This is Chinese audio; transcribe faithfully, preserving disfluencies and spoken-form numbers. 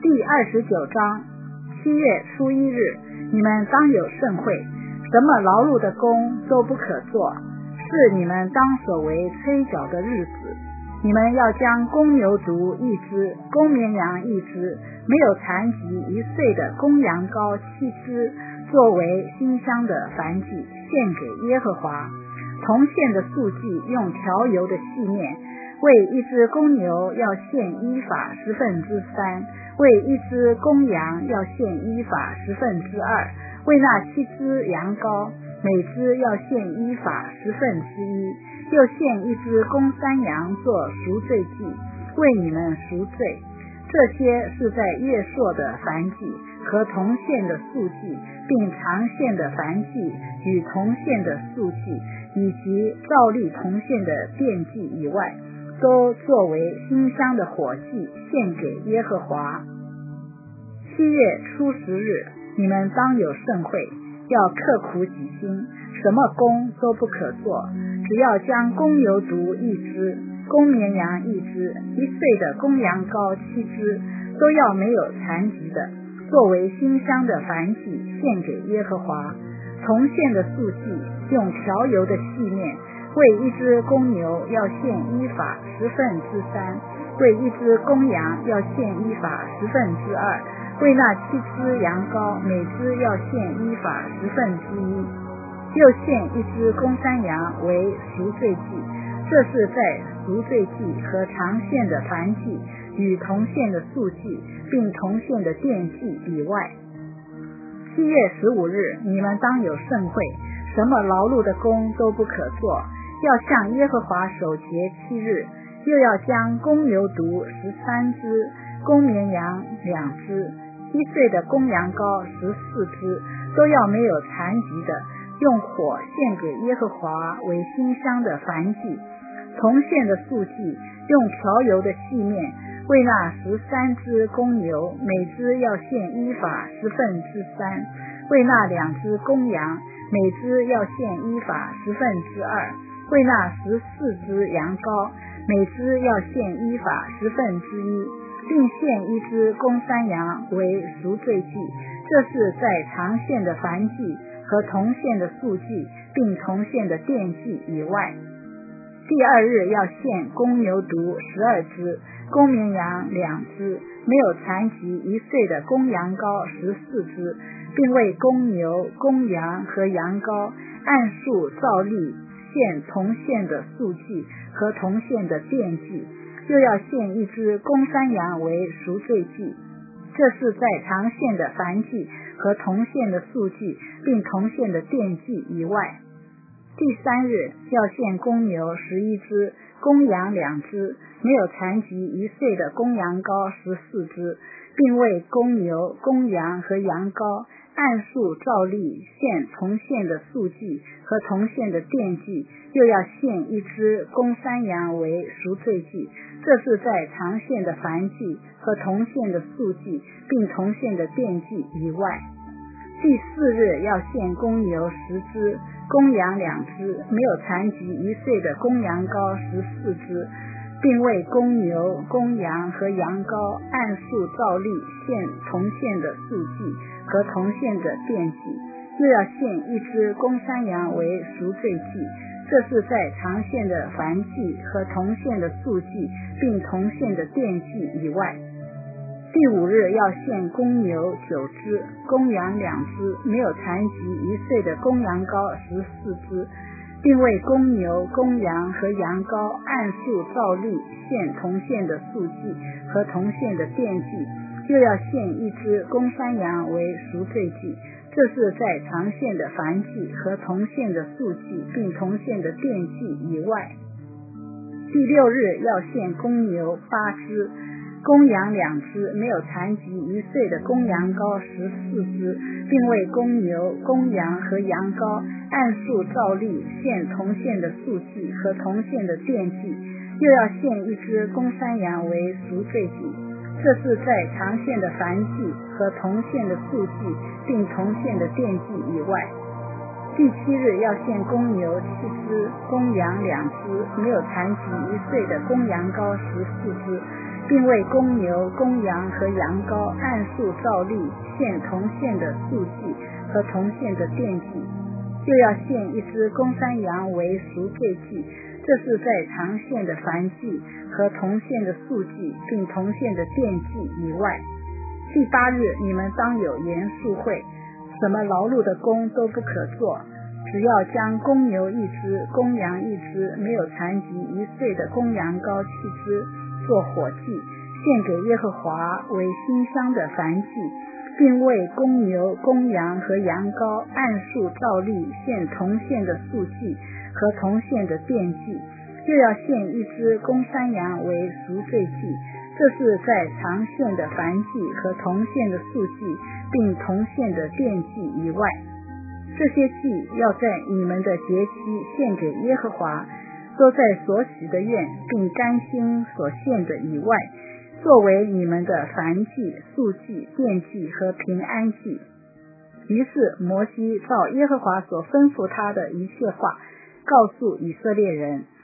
第二十九章，七月初一日，你们当有盛会，什么劳碌的工都不可做，是你们当所为催缴的日子。你们要将公牛犊一只，公绵羊一只，没有残疾一岁的公羊羔七只，作为馨香的燔祭，献给耶和华。同献的素祭用调油的细面，为一只公牛要献依法十分之三，为一只公羊要献依法十分之二，为那七只羊羔，每只要献依法十分之一，又献一只公山羊做赎罪祭，为你们赎罪。这些是在月朔的燔祭和同献的素祭，并常献的燔祭与同献的素祭，以及照例同献的奠祭以外，都作为馨香的火祭，献给耶和华。七月初十日，你们当有盛会，要刻苦己心，什么工都不可做，只要将公牛犊一只，公绵羊一只，一岁的公羊羔七只，都要没有残疾的，作为馨香的燔祭，献给耶和华。同献的素祭用调油的细面，为一只公牛要献依法十分之三，为一只公羊要献依法十分之二，为那七只羊羔，每只要献依法十分之一，又献一只公山羊为赎罪祭。这是在赎罪祭和常献的燔祭与同献的素祭，并同献的奠祭以外。七月十五日，你们当有盛会，什么劳碌的工都不可做，要向耶和华守节七日，又要将公牛犊十三只，公绵羊两只，一岁的公羊羔十四只，都要没有残疾的，用火献给耶和华为馨香的燔祭。同献的素祭用调油的细面，为那十三只公牛，每只要献依法十分之三，为那两只公羊，每只要献依法十分之二，为那十四只羊羔，每只要献依法十分之一，并献一只公山羊为赎罪祭。这是在常献的燔祭和同献的素祭，并同献的奠祭以外。第二日要献公牛犊十二只，公绵羊两只，没有残疾一岁的公羊羔十四只，并为公牛、公羊和羊羔按数照例献同献的素祭和同献的奠祭，又要献一只公山羊为赎罪祭。这是在常献的燔祭和同献的素祭，并同献的奠祭以外。第三日要献公牛十一只，公羊两只，没有残疾一岁的公羊羔十四只，并为公牛、公羊和羊羔按数照例献同献的素祭和同献的奠祭，又要献一只公山羊为赎罪祭。这是在常献的燔祭和同献的素祭，并同献的奠祭以外。第四日要献公牛十只，公羊两只，没有残疾一岁的公羊羔十四只，并为公牛、公羊和羊羔按数照例献同献的素祭和同献的奠祭，又要献一只公山羊为赎罪祭。这是在常献的燔祭和同献的素祭，并同献的奠祭以外。第五日要献公牛九只，公羊两只，没有残疾一岁的公羊羔十四只，并为公牛、公羊和羊羔按数照例献同献的素祭和同献的奠祭，又要献一只公山羊为赎罪祭。这是在常献的燔祭和同献的素祭，并同献的奠祭以外。第六日要献公牛八只，公羊两只，没有残疾一岁的公羊羔十四只，并为公牛、公羊和羊羔按数照例献同献的素祭和同献的奠祭，又要献一只公山羊为赎罪祭。这是在常献的燔祭和同献的素祭，并同献的奠祭以外。第七日要献公牛七只，公羊两只，没有残疾一岁的公羊羔十四只， 并为公牛、公羊和羊羔按数照例献同献的素祭和同献的奠祭，又要献一只公山羊为赎罪祭，这是在常献的燔祭和同献的素祭并同献的奠祭以外。第八日你们当有严肃会，什么劳碌的工都不可做，只要将公牛一只、公羊一只，没有残疾一岁的公羊羔七只做火祭，献给耶和华为馨香的燔祭，并为公牛、公羊和羊羔按数照例献同献的素祭和同献的奠祭，又要献一只公山羊为赎罪祭，这是在常献的燔祭和同献的素祭并同献的奠祭以外。这些祭要在你们的节期献给耶和华，都在所许的愿并甘心所献的以外，作为你们的燔祭、素祭、奠祭和平安祭。于是摩西照耶和华所吩咐他的一切话，告诉以色列人。